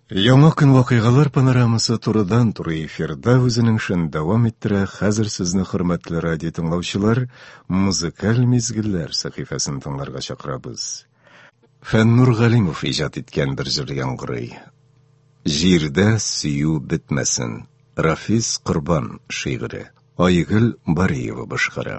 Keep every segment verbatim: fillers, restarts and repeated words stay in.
Яңа көн вакыйгалар панорамасы турыдан туры эфирда үзенең шын дәвам иттерә. Хәзер сезне, хөрмәтле радио тыңлаучылар, музыкаль мизгелләр сәхифәсен тыңларга чакырабыз. Фәннур Галимов иҗат иткән бер җыр яңгырый. Җирдә сөю бетмәсен. Рафис Корбан шигыре. Айгөл Бариева башкара.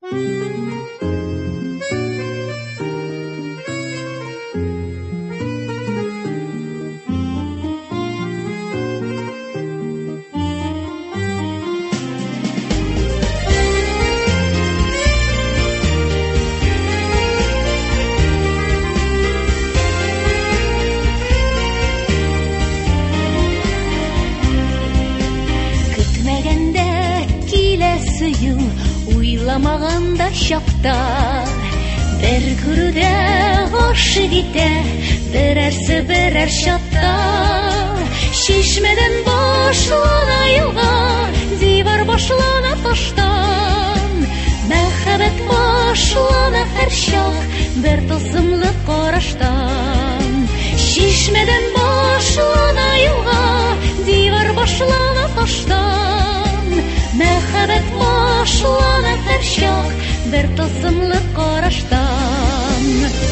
Уйламаганда шапта бер күрүдә гашык итә берәрсе берәр чатта шишмәдән башлана елга дивар башлана таштан мәхәббәт башлана һәр чак бер тылсымлы караштан шишмәдән башлана елга дивар башлана таштан мәхәббәт башлана һәр чак бер тылсымлы караштан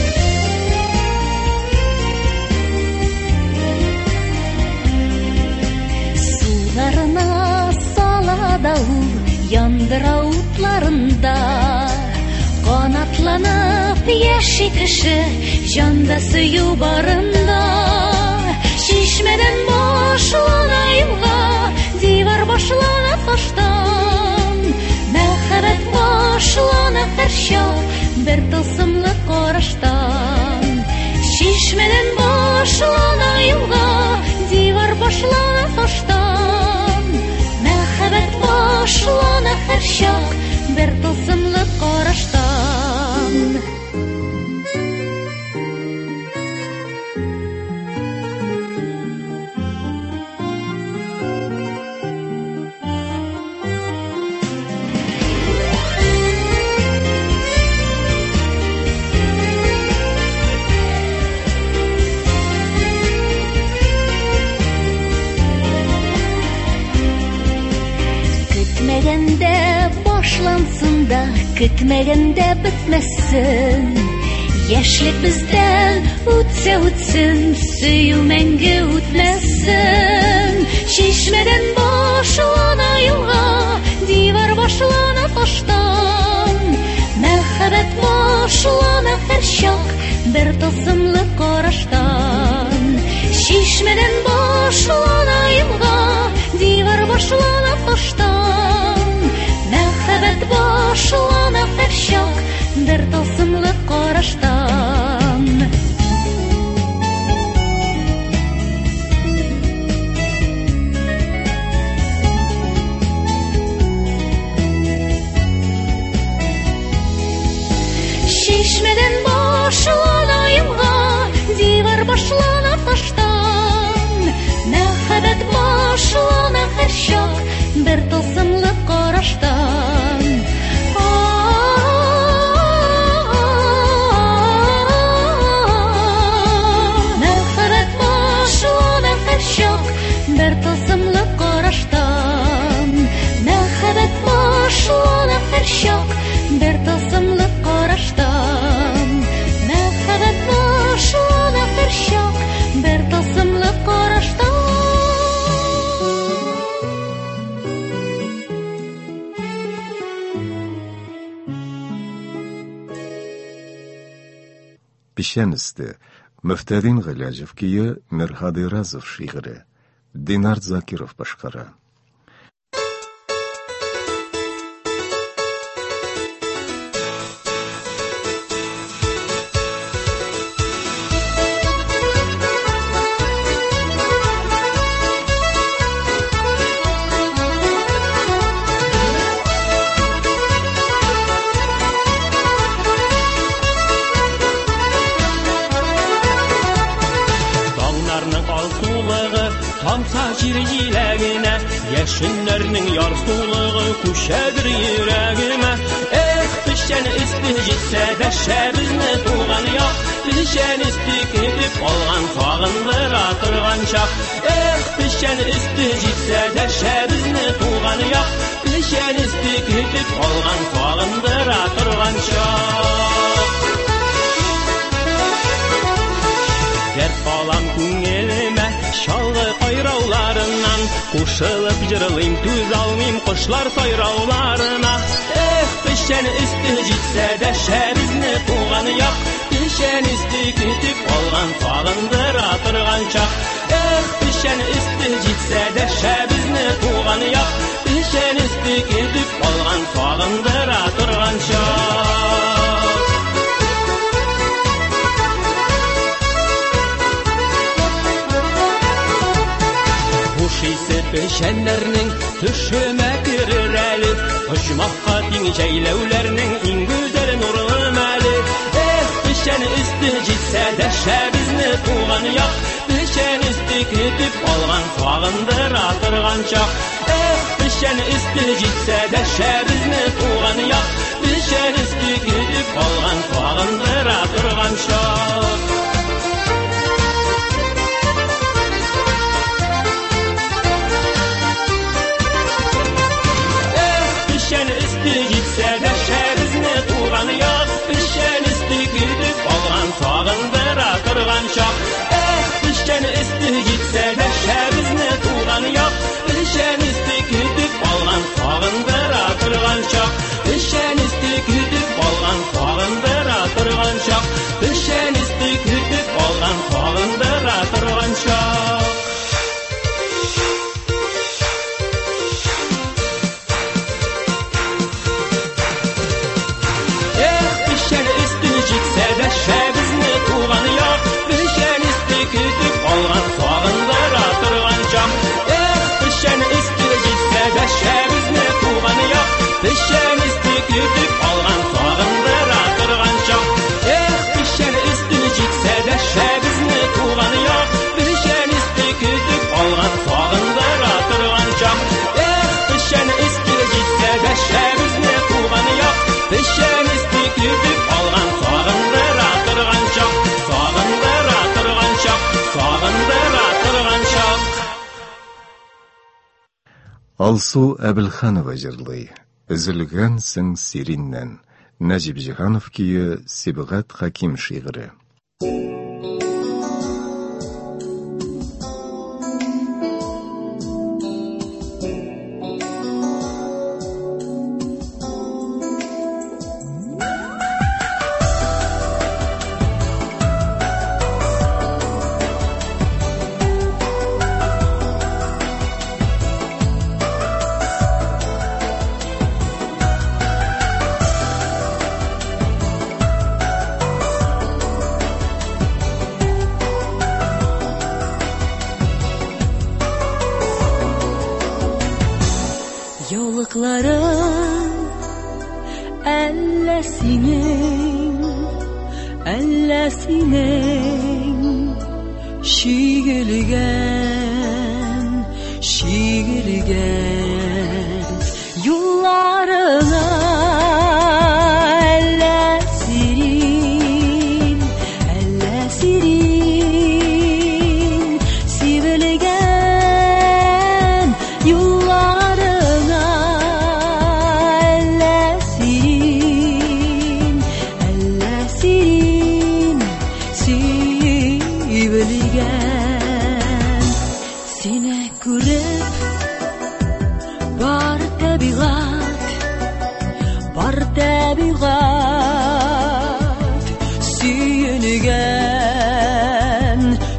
суларына сала да ул яндыра утларында канатланып яши кеше җанда сөю барында шишмәдән башлана елга дивар башлана таштан мәхәббәт башлана һәр чак бер тылсымлы караштан шишмәдән башлана елга дивар башлана таштан мәхәббәт башлана һәр чак бер тылсымлы караштан Көтмәгәндә башлансын да, көтмәгәндә бетмәсен. Яшьлек бездән үтсә үтсен, сөю мәңге үтмәсен. Шишмәдән башлана елга, дивар башлана таштан. Мәхәббәт башлана һәр чак бер тылсымлы караштан. Шишмәдән башлана елга, дивар башлана таштан. Мәхәббәт башлана һәр чак бер тылсымлы караштан. Шишмәдән башлана елга, дивар башлана таштан. Мәхәббәт башлана һәр чак бер тылсымлы караштан. Мәхәббәт башлана һәр чак бер тылсымлы караштан. Мәхәббәт башлана һәр чак бер тылсымлы караштан. Мәхәббәт башлана һәр чак бер тылсымлы караштан. Пишән өсте. Мөфтәдин Галәҗев кие, Мирхади Разов шигыре. Динар Закиров башкара. Яшеннәрнең ярсулыгы күчәдер йөрәгемә. Эх, пишән өсте җитсә дә шәбезне туган як. Пешен үсті кетіп алған сағындыра тұрған шақ. Эх, пешен үсті жетсе де шәбізні туған яқ. Пешен үсті кетіп алған сағындыра тұрған шақ. Дәрт балам күңеліме шалғы қайрауларынан, қушылып жырлайым төз алмайым құшлар сайрауларына. Эх, пешен үсті жетсе де шәбізні туған яқ. Пешен үсті кетіп алған сағындыра тұрған шақ. Эх, пешен үсті жетсе де шәбізні туған яқ. Пешен үсті кетіп алған сағындыра тұрған шақ. Ушейсі пешенлерінің түшіме кірір әлі, ұшмаққа тең жәйләулерінің ең güzel нұрлы мәлі. Эх, пешен үсті жетсе де шәбізні туған яқ. Пешен үсті кетіп алған сағындыра тұрған шақ. Эх, пешен үсті жетсе де шәбізні туған яқ. Пешен үсті кетіп алған сағындыра тұрған шақ. Пешен үсті жетсе де шәбізні туған яқ. Пешен үсті кетіп алған сағындыра тұрған шақ. Эх, пешен үсті жетсе де шәбізні туған яқ. Пешен үсті кетіп алған сағындыра тұрған шақ. Пешен үсті кетіп алған сағындыра тұрған шақ. Пешен үсті кетіп алған сағындыра тұрған шақ. Пешен үсті жетсе де шәбізні туған яқ. Пешен үсті кетіп алған сағындыра тұрған шақ. Эх, пешен үсті жетсе де шәбізні туған яқ. Пешен үсті кетіп алған сағындыра тұрған шақ. Эх, пешен үсті жетсе де шәбізні туған яқ. Пешен үсті кетіп алған сағындыра тұрған шақ. Эх, пешен үсті жетсе де шәбізні туған яқ. Пешен үсті кетіп алған сағындыра тұрған шақ. Сағындыра тұрған шақ. Сағындыра тұрған шақ. Алсу Әбілханова жырлый. Үзілгенсің сириннен. Нәжип Жиханов күйі, Сибғат Хаким шиғыры. Yolukların ellesinin, ellesinin şiirgen, şiirgen yollarına ellesirin, ellesirin sivilgen yollarına ellesirin, ellesirin sivilgen sine kurep bar tabiat, bar tabiat siyinigen,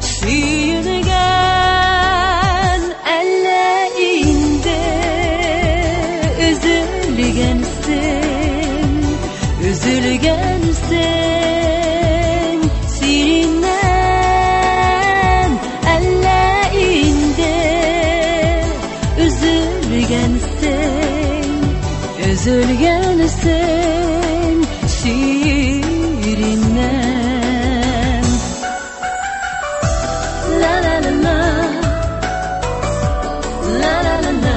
siyinigen elle inde üzülgensin, üzülgensin sirinden elle inde üzülgensin, üzülgensin sirinden. La la la la, la la la la,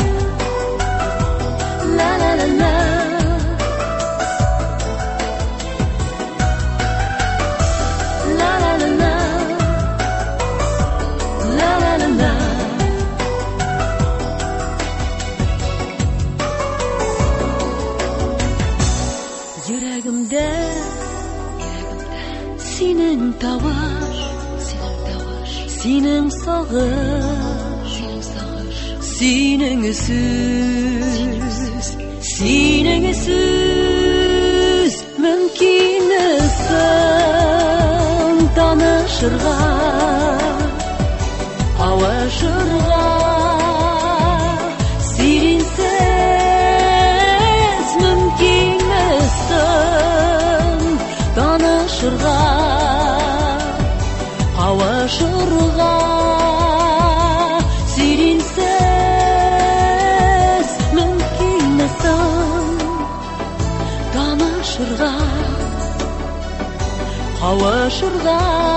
la la la la. la Yüreğimde Senin tavır Senin sağır Senin üsüz Senin üsüz Mümkün isen Tanışırga Kavuşurga Seninsiz Mümkün isen Tanışırga Kavuşurga Seninsiz Mümkün isen Tanışırga Kavuşurga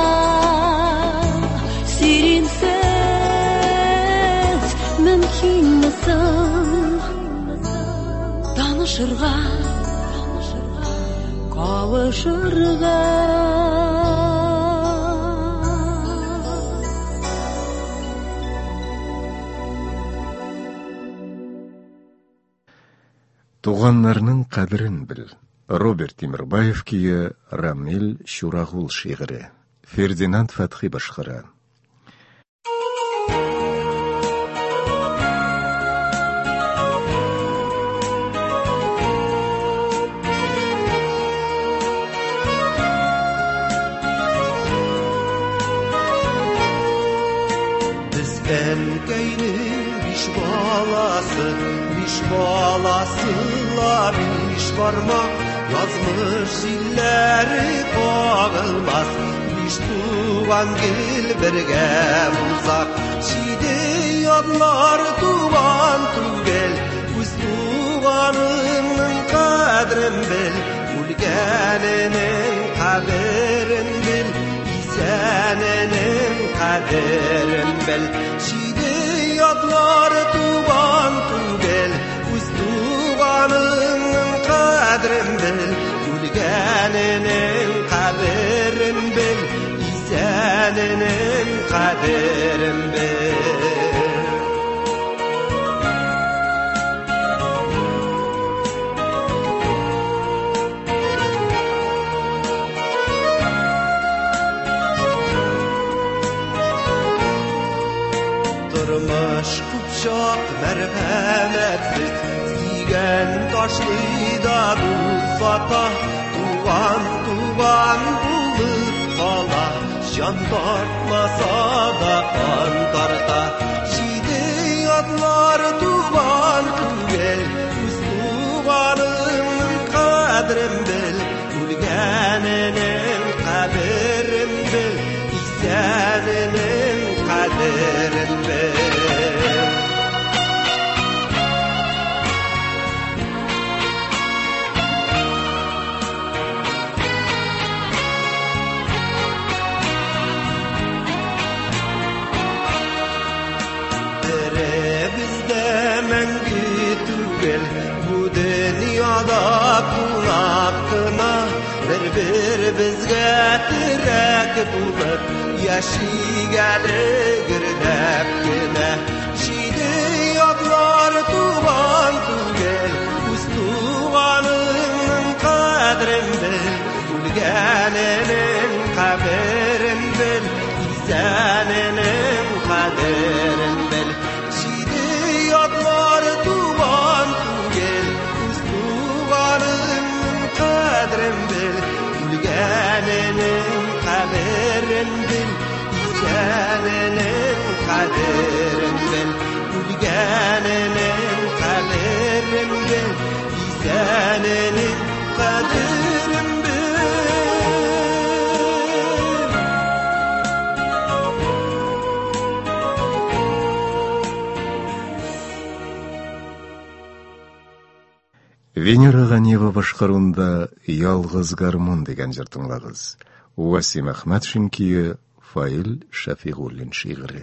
Seninsiz Mümkün isen Tanışırga Kavuşurga Туганнарның кадерен бил. Роберт Тимирбаев кие, Рамил Шурагул шигыре. Фердинанд Фатхи башкара. Biş balası, biş balasıla biş barmak yazmış illeri bağılmaz. Biş tuğan gel birge bulsak, şide yadlar tuğan tuğel. Üz tuğanının kadrin bil, ulgeninin kaderin bil, İseninin kaderin bil. Yadlar tuğan tuğel, üz tuğanının kadrin bil, Gülgeninin kaderin bil, İseninin kaderin bil. Durmuş kupşak merhametsiz Sigen taşlıyda bulsata Tuğan tuğan bulup kala Can tartmasa da kan tarta Şide yadlar tuğan tuğel Üz tuğanının kadrin bil Gülgeninin kaderin bil İseninin kaderin bil Bizde mengi tügel bu dünyada kulakına bir bir bizge tirek bulup yaşigali girdep gine şide yadlar tuğan tügel üz tuğanının kadrin bil Gülgeninin kaderin bil İseninin kaderin bil yadlar tuğan tuğel Üz tuğanının kadrin bil Gülgeninin kaderin bil İseninin kaderin bil Gülgeninin kaderin bil İseninin kaderin bil Венера Ганева башкаруында «Ялгыз гармон» деген жыр тыңлагыз. Уасим Ахматшин кийи, Фаил Шафигуллин шигыри.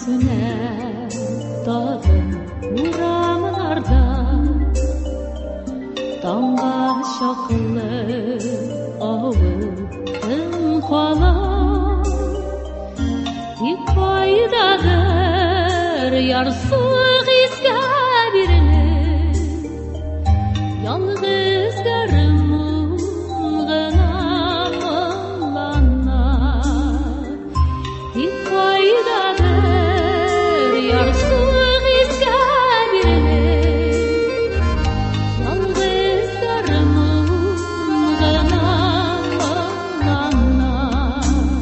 Күнә тағын урамларда Таңға шақылы ауытын қала Тек пайдаdır ярсық изге беріліп Yalğızlarım gına mıllanar Tep faydadır yarsıq izge verilip Yalğızlarım gına mıllanar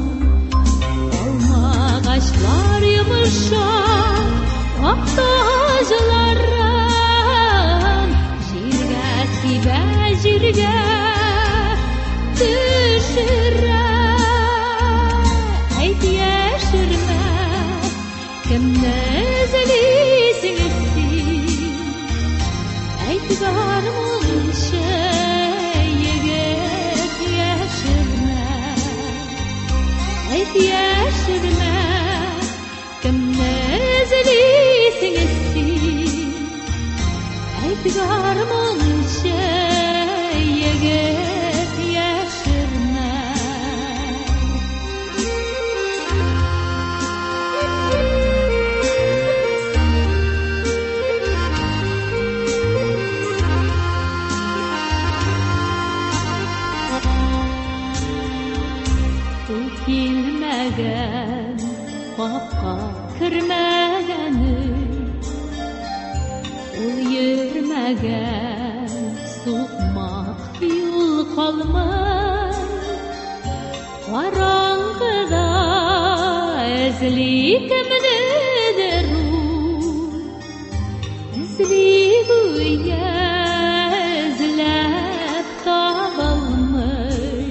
Alma ağaçlar yumuşak Aktacıların Jirge sibe jirge düşüre Ayt yaşırma Kimne zelisin etsin Ayt garmun şeyget yaşırma Ayt yaşırma Kimne zelisin etsin Ayt garmun şeyget yaşırma Kilmegen, kapka kirmegeni Ol yürmegen, soğumak yol kalmay Karangıda ezli kimdedir o Ezli güye ezlep tabalmay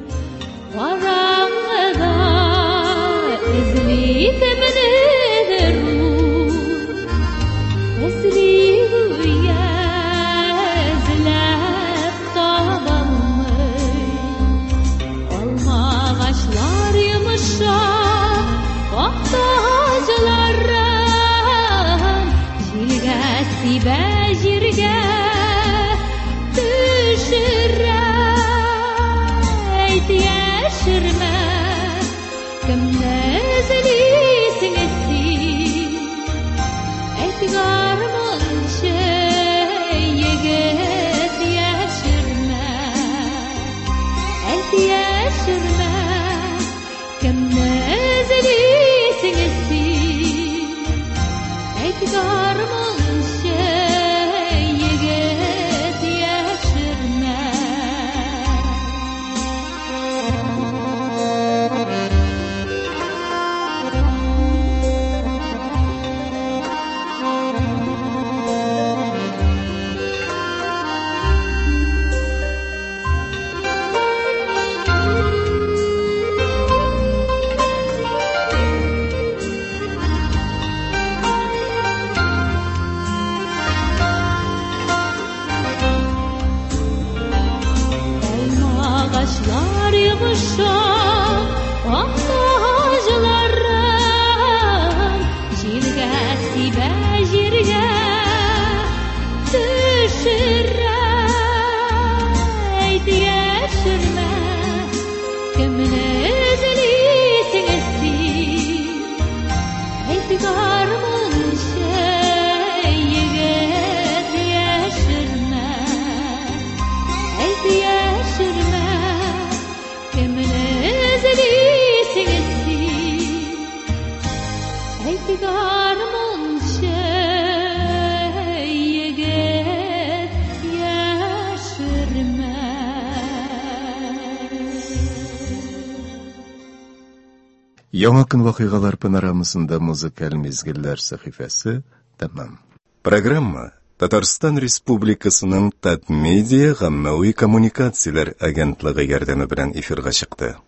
Karangıda ezli kimdedir o Ezli güye ezlep tabalmay Alma ağaçlar yumuşak Aktacıların Jirge sibe jirge düşüre Ayt yaşırma Kimne zelisin etsin Ayt garmun şeyget yaşırma Ayt yaşırma Kimne zelisin etsin Ayt garmun şeyget yaşırma Ağaçlar yumuşak Aktacıların Jirge sibe jirge düşüre Ayt yaşırma Kimne zelisin etsin Ayt garmun şeyget yaşırma Ayt yaşırma Kimne zelisin etsin Ayt garmun şeyget yaşırma Яңа көн вакыйгалар панорамасында музыкаль мезгилләр сәхифәсе тәмам. Программа Татарстан Республикасының Татмедиа гаммәви коммуникацияләр агентлыгы ярдәме белән эфирга чыкты.